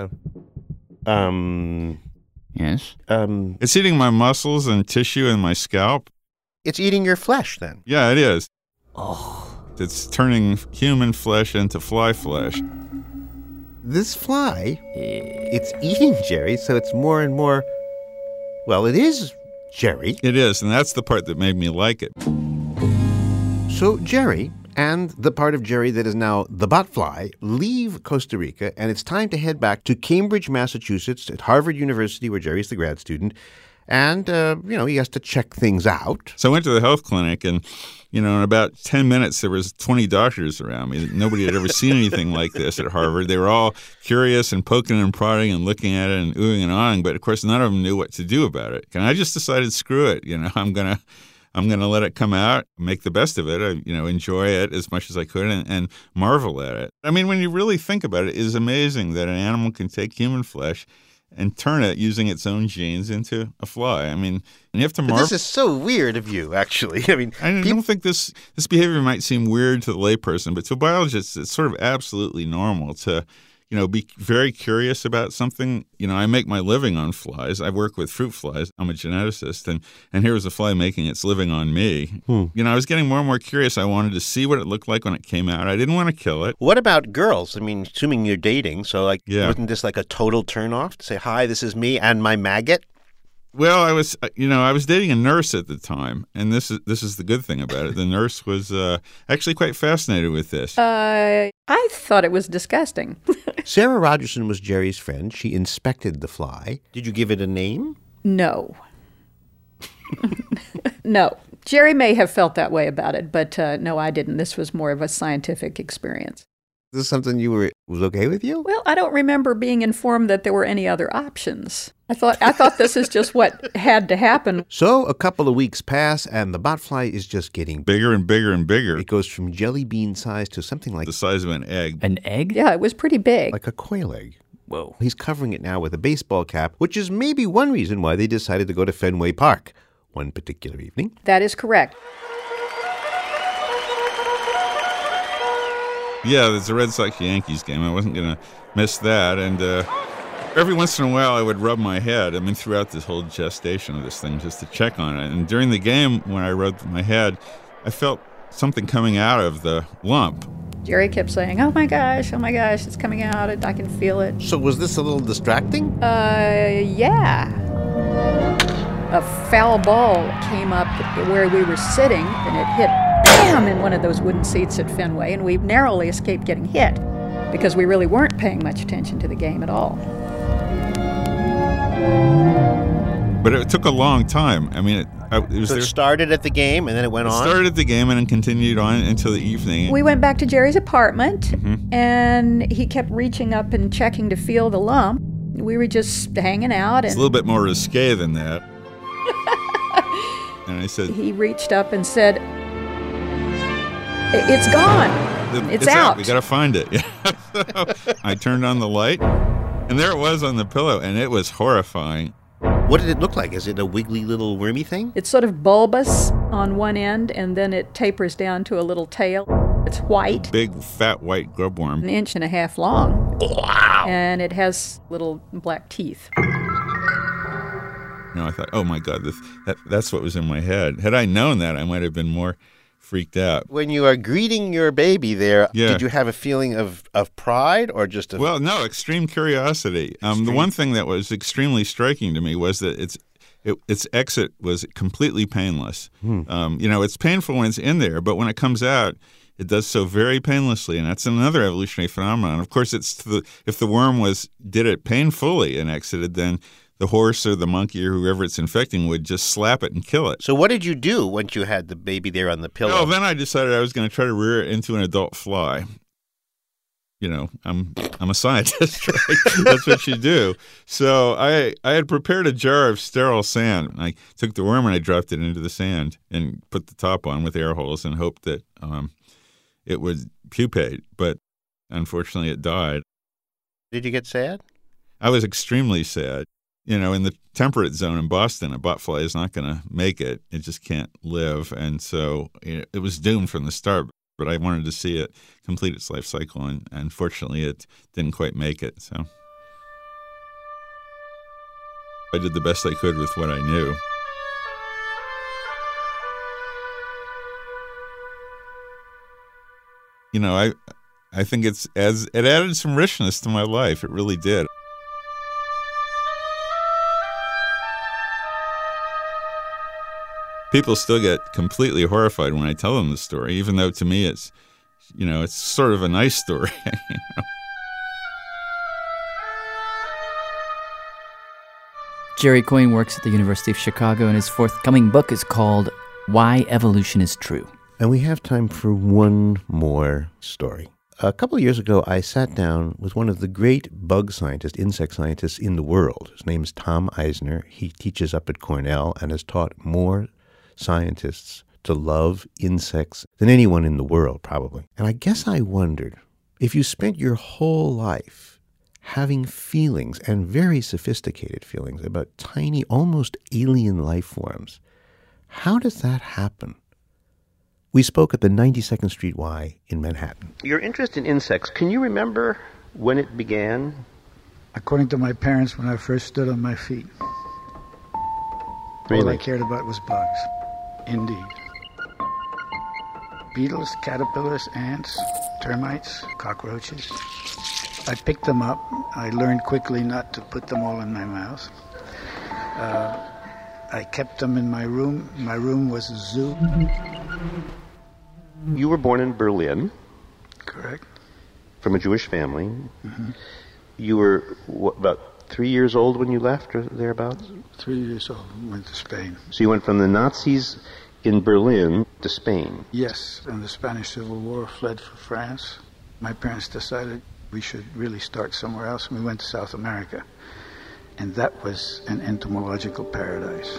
Yes? It's eating my muscles and tissue and my scalp. It's eating your flesh, then? Yeah, it is. Oh. It's turning human flesh into fly flesh. This fly, it's eating Jerry, so it's more and more, well, it is Jerry. It is, and that's the part that made me like it. So Jerry and the part of Jerry that is now the botfly leave Costa Rica, and it's time to head back to Cambridge, Massachusetts, at Harvard University, where Jerry's the grad student. And, he has to check things out. So I went to the health clinic, and, in about 10 minutes, there was 20 doctors around me. Nobody had ever seen anything like this at Harvard. They were all curious and poking and prodding and looking at it and oohing and ahhing, but, of course, none of them knew what to do about it. And I just decided, screw it, I'm going to let it come out, make the best of it, enjoy it as much as I could and marvel at it. I mean, when you really think about it, it is amazing that an animal can take human flesh and turn it using its own genes into a fly. I mean, and you have to marvel. This is so weird of you, actually. I mean, I don't think this behavior might seem weird to the layperson, but to a biologist, it's sort of absolutely normal to, be very curious about something. I make my living on flies. I work with fruit flies. I'm a geneticist, and here was a fly making its living on me. I was getting more and more curious. I wanted to see what it looked like when it came out. I didn't want to kill it. What about girls? I mean, assuming you're dating, so wasn't this like a total turnoff to say, hi, this is me and my maggot? Well, I was dating a nurse at the time, and this is the good thing about it. The nurse was actually quite fascinated with this. I thought it was disgusting. Sarah Rogerson was Jerry's friend. She inspected the fly. Did you give it a name? No. No. Jerry may have felt that way about it, but no, I didn't. This was more of a scientific experience. This is something was okay with you? Well, I don't remember being informed that there were any other options. I thought this is just what had to happen. So a couple of weeks pass, and the botfly is just getting bigger and bigger and bigger. It goes from jelly bean size to something like the size of an egg. An egg? Yeah, it was pretty big. Like a quail egg. Whoa. He's covering it now with a baseball cap, which is maybe one reason why they decided to go to Fenway Park one particular evening. That is correct. Yeah, there's a Red Sox-Yankees game. I wasn't going to miss that. And every once in a while, I would rub my head, throughout this whole gestation of this thing, just to check on it. And during the game, when I rubbed my head, I felt something coming out of the lump. Jerry kept saying, oh my gosh, it's coming out. I can feel it. So was this a little distracting? Yeah. A foul ball came up where we were sitting, and it hit bam in one of those wooden seats at Fenway, and we narrowly escaped getting hit because we really weren't paying much attention to the game at all. But it took a long time. It started at the game and then it went on? It started at the game and then continued on until the evening. We went back to Jerry's apartment, and he kept reaching up and checking to feel the lump. We were just hanging out. It's a little bit more risque than that. And I said... He reached up and said, it's gone. It's out. We got to find it. So I turned on the light, and there it was on the pillow, and it was horrifying. What did it look like? Is it a wiggly little wormy thing? It's sort of bulbous on one end, and then it tapers down to a little tail. It's white. Big, fat, white grub worm. 1.5 inches long. Wow. And it has little black teeth. I thought, oh my God, that's what was in my head. Had I known that, I might have been more freaked out. When you are greeting your baby there, Did you have a feeling of pride or just of... Well, no, extreme curiosity. The one thing that was extremely striking to me was that its exit was completely painless. It's painful when it's in there, but when it comes out, it does so very painlessly, and that's another evolutionary phenomenon. Of course, if the worm did it painfully and exited, then the horse or the monkey or whoever it's infecting would just slap it and kill it. So what did you do once you had the baby there on the pillow? Well, then I decided I was going to try to rear it into an adult fly. I'm a scientist, right? That's what you do. So I had prepared a jar of sterile sand. I took the worm and I dropped it into the sand and put the top on with air holes and hoped that it would pupate. But unfortunately, it died. Did you get sad? I was extremely sad. In the temperate zone in Boston, a botfly is not going to make it. It just can't live. And so it was doomed from the start. But I wanted to see it complete its life cycle. And unfortunately, it didn't quite make it. So I did the best I could with what I knew. I think it added some richness to my life. It really did. People still get completely horrified when I tell them the story, even though to me it's sort of a nice story. Jerry Coyne works at the University of Chicago, and his forthcoming book is called Why Evolution is True. And we have time for one more story. A couple of years ago, I sat down with one of the great bug scientists, insect scientists in the world. His name is Tom Eisner. He teaches up at Cornell and has taught more scientists to love insects than anyone in the world, probably. And I guess I wondered, if you spent your whole life having feelings, and very sophisticated feelings, about tiny, almost alien life forms, how does that happen? We spoke at the 92nd Street Y in Manhattan. Your interest in insects, can you remember when it began? According to my parents, when I first stood on my feet. Really? All I cared about was bugs. Indeed. Beetles, caterpillars, ants, termites, cockroaches. I picked them up. I learned quickly not to put them all in my mouth. I kept them in my room. My room was a zoo. You were born in Berlin. Correct. From a Jewish family. Mm-hmm. You were about 3 years old when you left, or thereabouts? 3 years old, went to Spain. So you went from the Nazis in Berlin to Spain? Yes, and the Spanish Civil War, fled for France. My parents decided we should really start somewhere else, and we went to South America. And that was an entomological paradise.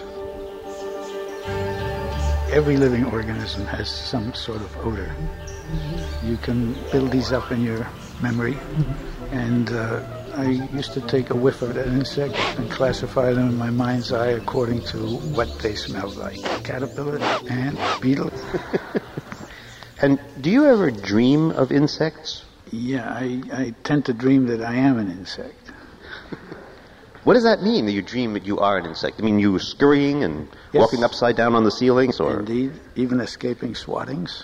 Every living organism has some sort of odor. You can build these up in your memory, and I used to take a whiff of an insect and classify them in my mind's eye according to what they smelled like. Caterpillar, ant, beetle. And do you ever dream of insects? Yeah, I tend to dream that I am an insect. What does that mean, that you dream that you are an insect? I mean, you scurrying and walking upside down on the ceilings? Or Indeed, even escaping swattings.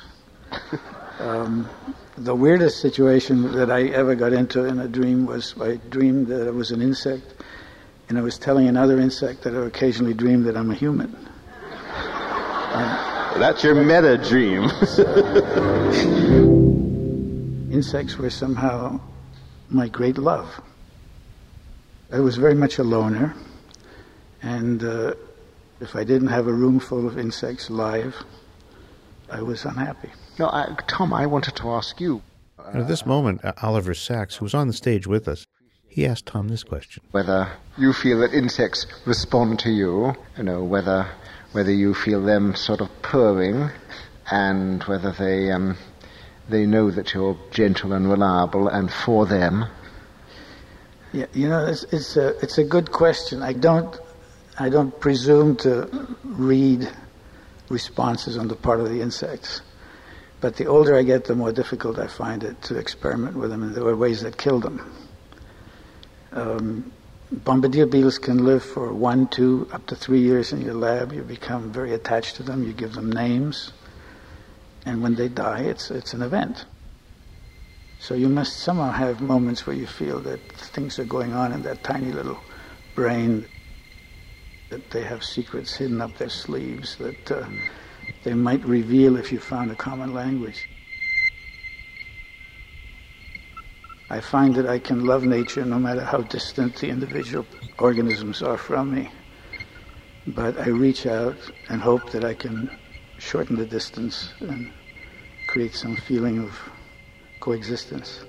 The weirdest situation that I ever got into in a dream was I dreamed that I was an insect, and I was telling another insect that I occasionally dreamed that I'm a human. That's your meta dream. Insects were somehow my great love. I was very much a loner, and if I didn't have a room full of insects live, I was unhappy. No, Tom, I wanted to ask you. At this moment, Oliver Sacks, who was on the stage with us, he asked Tom this question. Whether you feel that insects respond to you, whether you feel them sort of purring, and whether they know that you're gentle and reliable and for them. Yeah, it's a good question. I don't presume to read responses on the part of the insects. But the older I get, the more difficult I find it to experiment with them, and there are ways that kill them. Bombardier beetles can live for 1, 2, up to 3 years in your lab. You become very attached to them. You give them names. And when they die, it's an event. So you must somehow have moments where you feel that things are going on in that tiny little brain, that they have secrets hidden up their sleeves, that they might reveal if you found a common language. I find that I can love nature no matter how distant the individual organisms are from me. But I reach out and hope that I can shorten the distance and create some feeling of coexistence.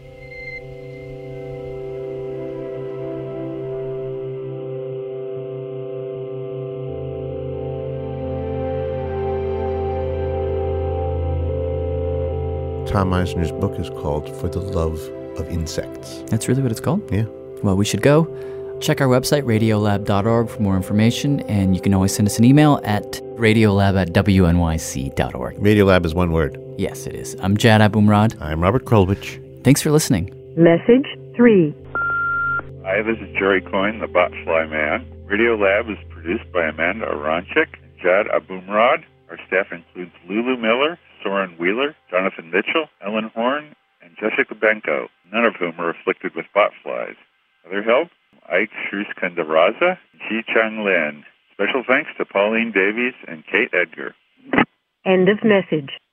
Tom Eisner's book is called For the Love of Insects. That's really what it's called? Yeah. Well, we should go. Check our website, radiolab.org, for more information, and you can always send us an email at radiolab@wnyc.org. Radiolab is one word. Yes, it is. I'm Jad Abumrad. I'm Robert Krulwich. Thanks for listening. Message 3. Hi, this is Jerry Coyne, the Botfly Man. Radiolab is produced by Amanda Aronchik and Jad Abumrad. Our staff includes Lulu Miller, Soren Wheeler, Jonathan Mitchell, Ellen Horn, and Jessica Benko, none of whom are afflicted with botflies. Other help? Ike Shruskandarraza and Chi Chung Lin. Special thanks to Pauline Davies and Kate Edgar. End of message.